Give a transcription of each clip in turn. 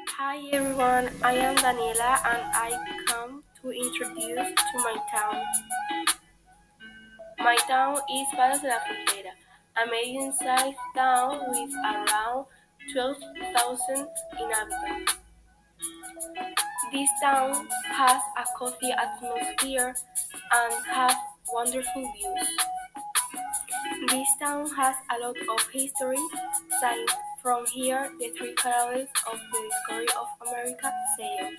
Hi everyone, I am Daniela and I come to introduce to my town. My town is Palos de la Frontera, a medium-sized town with around 12,000 inhabitants. This town has a cozy atmosphere and has wonderful views. This town has a lot of history, since from here the three caravels of the discovery of America sailed.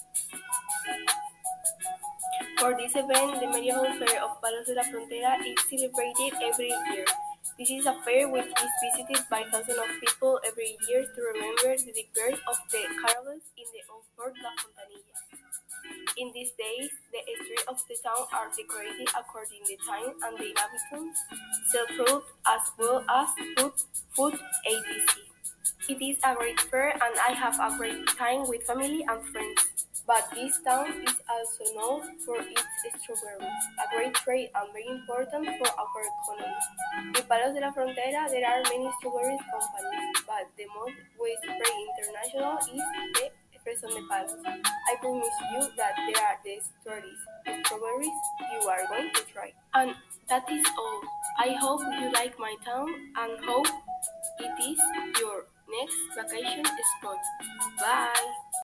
For this event, the medieval fair of Palos de la Frontera is celebrated every year. This is a fair which is visited by thousands of people every year to remember the birth of the caravels in the old Port La Fontanilla. In these days, the streets of the town are decorated according to time and the inhabitants sell fruit as well as food etc. It is a great fair and I have a great time with family and friends. But this town is also known for its strawberries, a great trade and very important for our economy. In Palos de la Frontera there are many strawberries companies, but the most widespread international is the Fresón de Palos. I promise you that there are the strawberries you are going to try. And that is all. I hope you like my town and hope it is your next vacation spot. Bye!